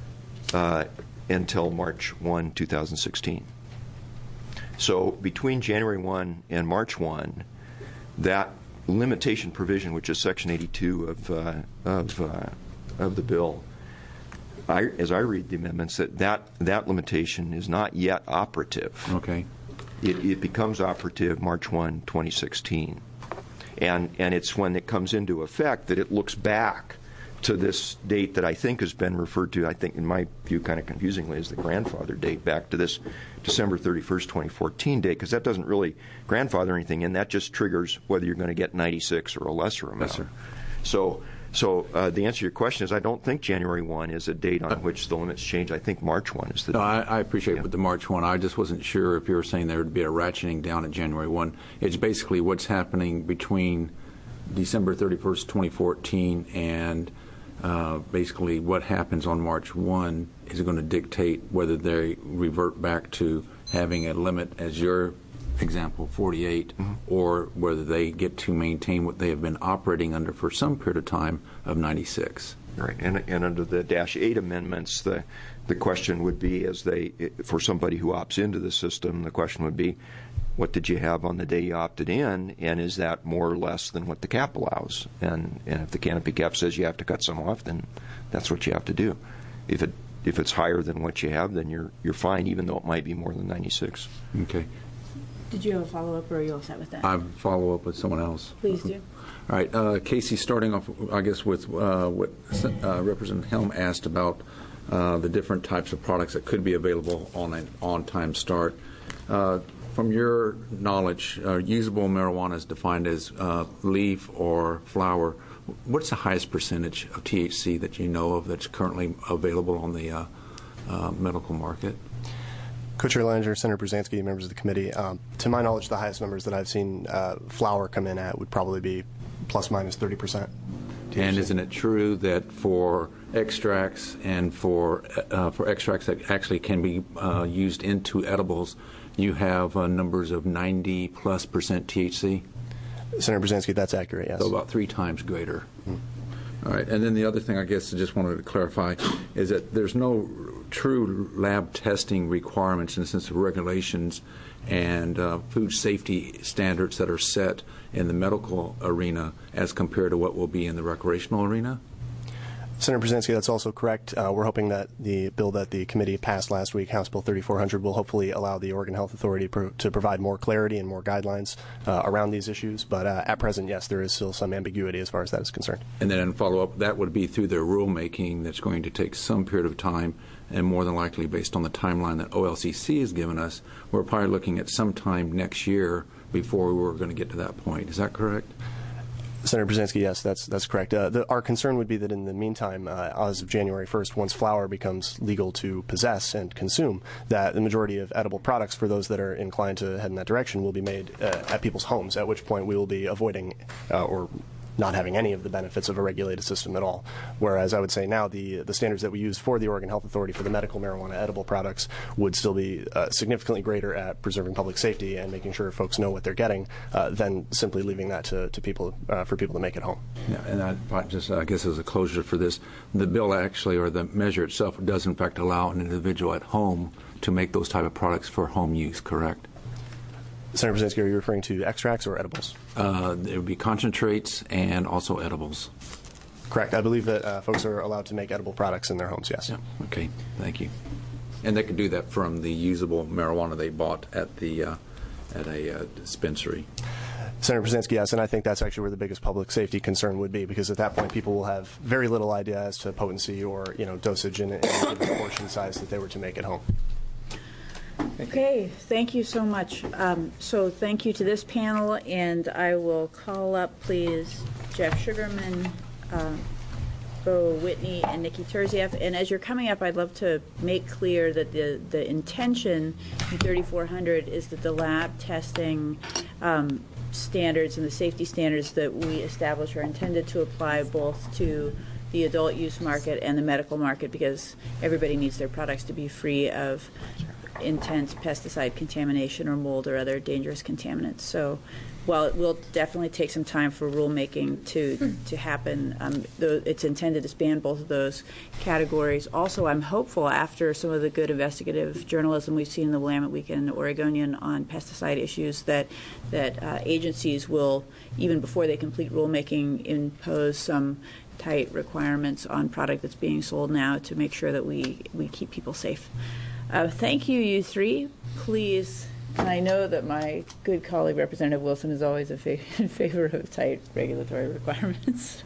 until March 1, 2016. So between January 1 and March 1, that limitation provision, which is Section 82 of the bill, as I read the amendments, that limitation is not yet operative. Okay. It becomes operative March 1, 2016. And it's when it comes into effect that it looks back to this date that I think has been referred to, I think in my view kind of confusingly, as the grandfather date, back to this December 31st, 2014 date, because that doesn't really grandfather anything, and that just triggers whether you're going to get 96 or a lesser amount. Yes, sir. So the answer to your question is I don't think January 1 is a date on which the limits change. I think March 1 is the date. No, I appreciate with the March 1. I just wasn't sure if you were saying there would be a ratcheting down at January 1. It's basically what's happening between December 31st, 2014 and basically what happens on March 1 is going to dictate whether they revert back to having a limit, as your example, 48, or whether they get to maintain what they have been operating under for some period of time of 96. Right, and under the -8 amendments, the question would be, for somebody who opts into the system, the question would be, what did you have on the day you opted in, and is that more or less than what the cap allows? And if the canopy cap says you have to cut some off, then that's what you have to do. If it's higher than what you have, then you're fine, even though it might be more than 96. Okay. Did you have a follow-up, or are you all set with that? I follow up with someone else. Please do. All right, Casey, starting off, I guess, with what Representative Helm asked about the different types of products that could be available on an on-time start. From your knowledge, usable marijuana is defined as leaf or flower. What's the highest percentage of THC that you know of that's currently available on the medical market? Co-Chair Leininger, Senator Brzezinski, members of the committee, to my knowledge, the highest numbers that I've seen flower come in at would probably be plus minus 30%. THC. And isn't it true that for extracts and for extracts that actually can be used into edibles, you have numbers of 90+% THC? Senator Brzezinski, that's accurate, yes. So about 3 times greater. All right, and then the other thing I guess I just wanted to clarify is that there's no true lab testing requirements in the sense of regulations and food safety standards that are set in the medical arena as compared to what will be in the recreational arena? Senator Brzezinski, that's also correct. We're hoping that the bill that the committee passed last week, House Bill 3400, will hopefully allow the Oregon Health Authority to provide more clarity and more guidelines around these issues. But at present, yes, there is still some ambiguity as far as that is concerned. And then in follow-up, that would be through their rulemaking that's going to take some period of time, and more than likely based on the timeline that OLCC has given us, we're probably looking at sometime next year before we're going to get to that point. Is that correct? Senator Brzezinski, yes, that's correct. Our concern would be that in the meantime, as of January 1st, once flower becomes legal to possess and consume, that the majority of edible products for those that are inclined to head in that direction will be made at people's homes, at which point we will be avoiding or not having any of the benefits of a regulated system at all. Whereas I would say now the standards that we use for the Oregon Health Authority for the medical marijuana edible products would still be significantly greater at preserving public safety and making sure folks know what they're getting than simply leaving that to people for people to make at home. Yeah, and I guess as a closure for this, the bill actually, or the measure itself, does in fact allow an individual at home to make those type of products for home use, correct? Senator Brzezinski, are you referring to extracts or edibles? It would be concentrates and also edibles. Correct. I believe that folks are allowed to make edible products in their homes, yes. Yeah. Okay, thank you. And they could do that from the usable marijuana they bought at a dispensary. Senator Brzezinski, yes, and I think that's actually where the biggest public safety concern would be, because at that point people will have very little idea as to potency or dosage in any given portion size that they were to make at home. Okay, thank you so much. So thank you to this panel, and I will call up, please, Jeff Sugarman, Bo Whitney, and Nikki Terzieff. And as you're coming up, I'd love to make clear that the intention in 3400 is that the lab testing standards and the safety standards that we establish are intended to apply both to the adult use market and the medical market, because everybody needs their products to be free of intense pesticide contamination or mold or other dangerous contaminants. So while it will definitely take some time for rulemaking to happen, it's intended to span both of those categories. Also, I'm hopeful after some of the good investigative journalism we've seen in the Willamette Weekend and the Oregonian on pesticide issues that agencies will, even before they complete rulemaking, impose some tight requirements on product that's being sold now to make sure that we keep people safe. Thank you, you three. Please. And I know that my good colleague, Representative Wilson, is always in favor of tight regulatory requirements.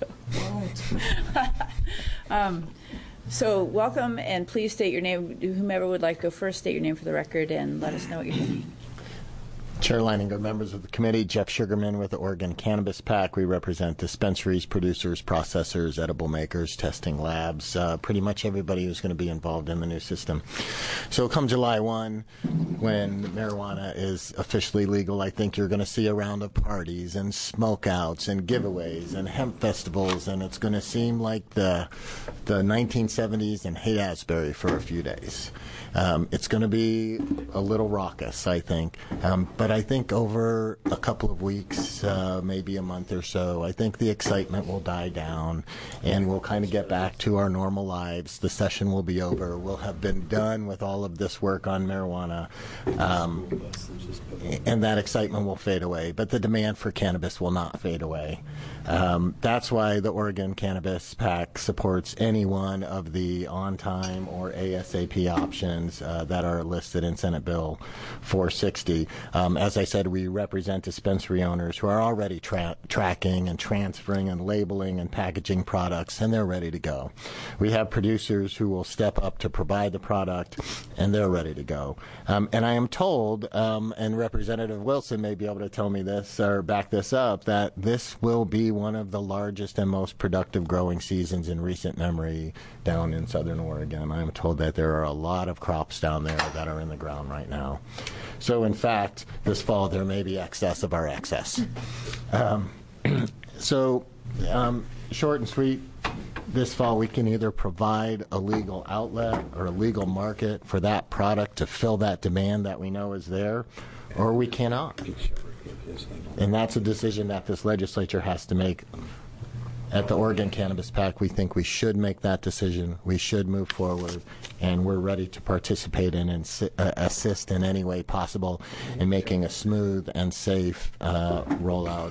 So welcome, and please state your name. Whomever would like to go first, state your name for the record and let us know what you're thinking. Chair Leininger, members of the committee, Jeff Sugarman with the Oregon Cannabis PAC. We represent dispensaries, producers, processors, edible makers, testing labs, pretty much everybody who's going to be involved in the new system. So come July 1, when marijuana is officially legal, I think you're going to see a round of parties and smokeouts and giveaways and hemp festivals, and it's going to seem like the 1970s in Haight-Ashbury for a few days. It's going to be a little raucous, I think. But I think over a couple of weeks, maybe a month or so, I think the excitement will die down and we'll kind of get back to our normal lives. The session will be over. We'll have been done with all of this work on marijuana. And that excitement will fade away. But the demand for cannabis will not fade away. That's why the Oregon Cannabis PAC supports any one of the on-time or ASAP options that are listed in Senate Bill 460. As I said, we represent dispensary owners who are already tracking and transferring and labeling and packaging products, and they're ready to go. We have producers who will step up to provide the product, and they're ready to go. And I am told, and Representative Wilson may be able to tell me this or back this up, that this will be one of the largest and most productive growing seasons in recent memory down in southern Oregon. I am told that there are a lot of crops down there that are in the ground right now. So, in fact, this fall there may be excess of our excess. Short and sweet, this fall we can either provide a legal outlet or a legal market for that product to fill that demand that we know is there, or we cannot. And that's a decision that this legislature has to make. At the Oregon Cannabis PAC, we think we should make that decision. We should move forward, and we're ready to participate in and assist in any way possible in making a smooth and safe rollout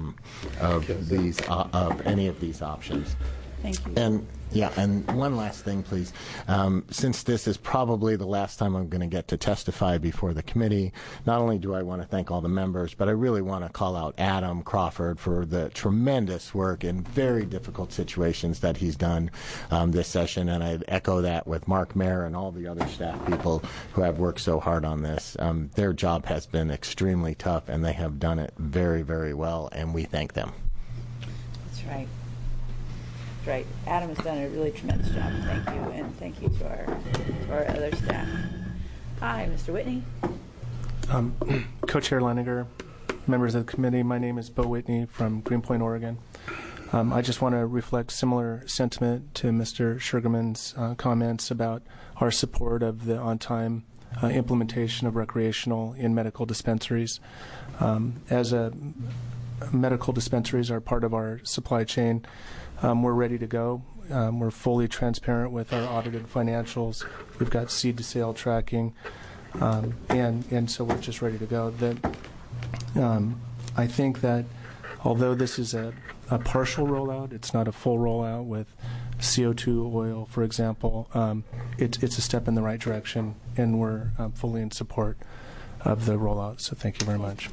of any of these options. Thank you. And one last thing, please. Since this is probably the last time I'm going to get to testify before the committee, not only do I want to thank all the members, but I really want to call out Adam Crawford for the tremendous work in very difficult situations that he's done this session, and I'd echo that with Mark Mayer and all the other staff people who have worked so hard on this. Their job has been extremely tough, and they have done it very, very well, and we thank them. That's right. Right. Adam has done a really tremendous job. Thank you, and thank you to our other staff. Hi, Mr. Whitney. Co-Chair Leininger, members of the committee, my name is Bo Whitney from Greenpoint, Oregon. I just want to reflect similar sentiment to Mr. Sugarman's comments about our support of the on-time implementation of recreational in medical dispensaries. Medical dispensaries are part of our supply chain. We're ready to go. We're fully transparent with our audited financials. We've got seed to sale tracking, and so we're just ready to go. I think that although this is a partial rollout, it's not a full rollout with CO2 oil, for example. It's a step in the right direction, and we're fully in support of the rollout. So thank you very much.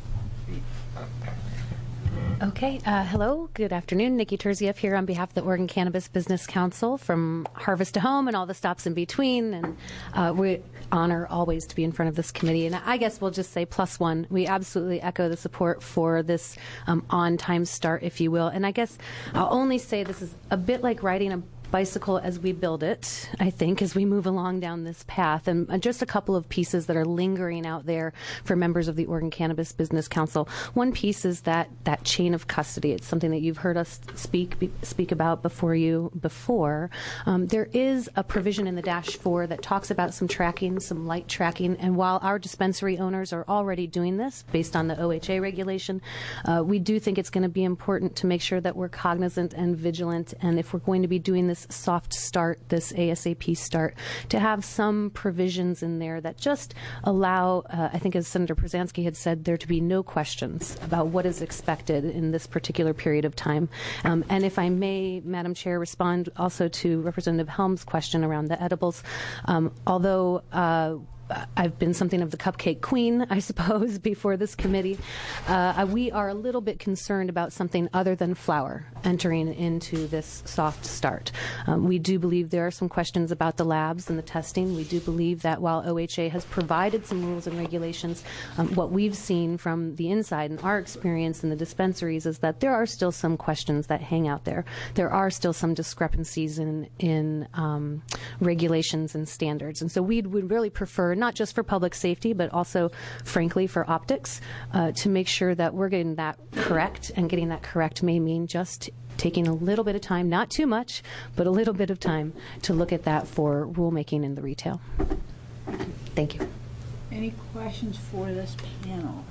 Okay. Hello. Good afternoon. Nikki Terzieff here on behalf of the Oregon Cannabis Business Council from Harvest to Home and all the stops in between. And we honor always to be in front of this committee. And I guess we'll just say +1. We absolutely echo the support for this on-time start, if you will. And I guess I'll only say this is a bit like riding a bicycle as we build it, I think, as we move along down this path. And just a couple of pieces that are lingering out there for members of the Oregon Cannabis Business Council. One piece is that chain of custody. It's something that you've heard us speak about before. There is a provision in the -4 that talks about some tracking, some light tracking, and while our dispensary owners are already doing this based on the OHA regulation, we do think it's going to be important to make sure that we're cognizant and vigilant, and if we're going to be doing this soft start, this ASAP start, to have some provisions in there that just allow, I think as Senator Przansky had said, there to be no questions about what is expected in this particular period of time. And if I may, Madam Chair, respond also to Representative Helms' question around the edibles. Although I've been something of the cupcake queen, I suppose, before this committee. We are a little bit concerned about something other than flour entering into this soft start. We do believe there are some questions about the labs and the testing. We do believe that while OHA has provided some rules and regulations, what we've seen from the inside and our experience in the dispensaries is that there are still some questions that hang out there. There are still some discrepancies in regulations and standards. And so we would really prefer, not just for public safety, but also, frankly, for optics, to make sure that we're getting that correct. And getting that correct may mean just taking a little bit of time, not too much, but a little bit of time to look at that for rulemaking in the retail. Thank you. Any questions for this panel?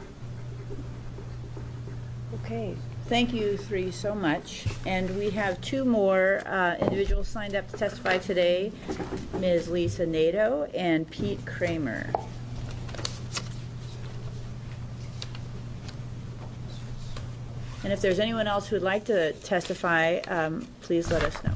Okay. Thank you three so much. And we have two more individuals signed up to testify today, Ms. Lisa Nadeau and Pete Kramer. And if there's anyone else who would like to testify, please let us know.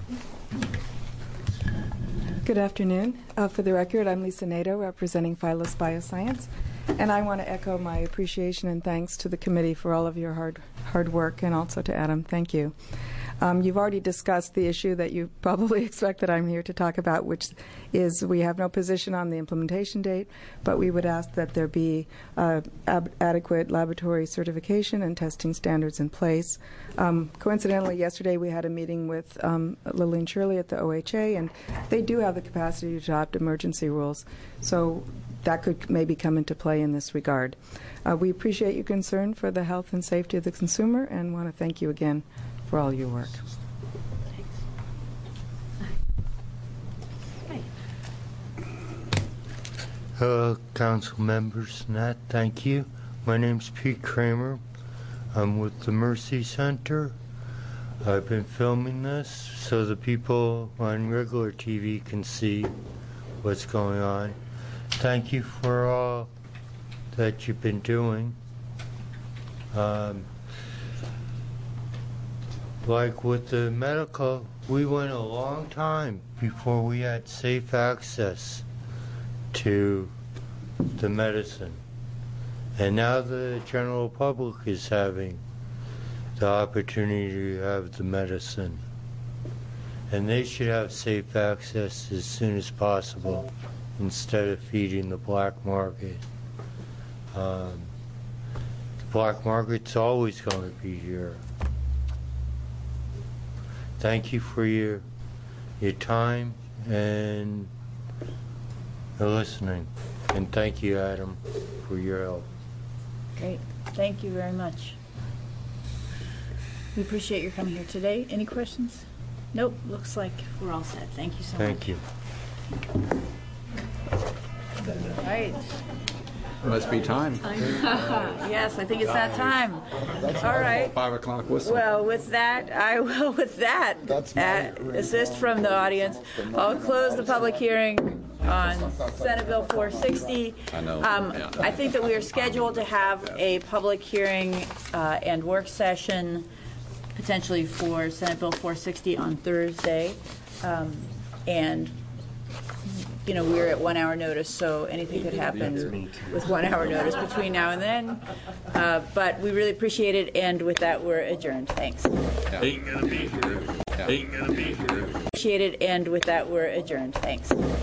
Good afternoon. For the record, I'm Lisa Nadeau, representing Phyllis Bioscience. And I want to echo my appreciation and thanks to the committee for all of your hard work, and also to Adam. Thank you. You've already discussed the issue that you probably expect that I'm here to talk about, which is we have no position on the implementation date, but we would ask that there be adequate laboratory certification and testing standards in place. Coincidentally, yesterday we had a meeting with Lillian Shirley at the OHA, and they do have the capacity to adopt emergency rules. So that could maybe come into play in this regard. We appreciate your concern for the health and safety of the consumer, and want to thank you again for all your work. Hello, council members. Nat, thank you. My name's Pete Kramer. I'm with the Mercy Center. I've been filming this so the people on regular TV can see what's going on. Thank you for all that you've been doing. Like with the medical, we went a long time before we had safe access to the medicine. And now the general public is having the opportunity to have the medicine. And they should have safe access as soon as possible instead of feeding the black market. The black market's always going to be here. Thank you for your time and listening. And thank you, Adam, for your help. Great. Thank you very much. We appreciate your coming here today. Any questions? Nope. Looks like we're all set. Thank you so much. Thank you. All right. Must be time. Yes, I think it's that time. All right. 5 o'clock whistle. Well, with that, I will, assist from the audience. I'll close the public hearing on Senate Bill 460. I know. I think that we are scheduled to have a public hearing and work session potentially for Senate Bill 460 on Thursday. And you know, we're at 1 hour notice, so anything could happen with 1 hour notice between now and then. But we really appreciate it, and with that, we're adjourned. Thanks. Ain't gonna be here. Ain't gonna be here. Appreciate it, and with that, we're adjourned. Thanks.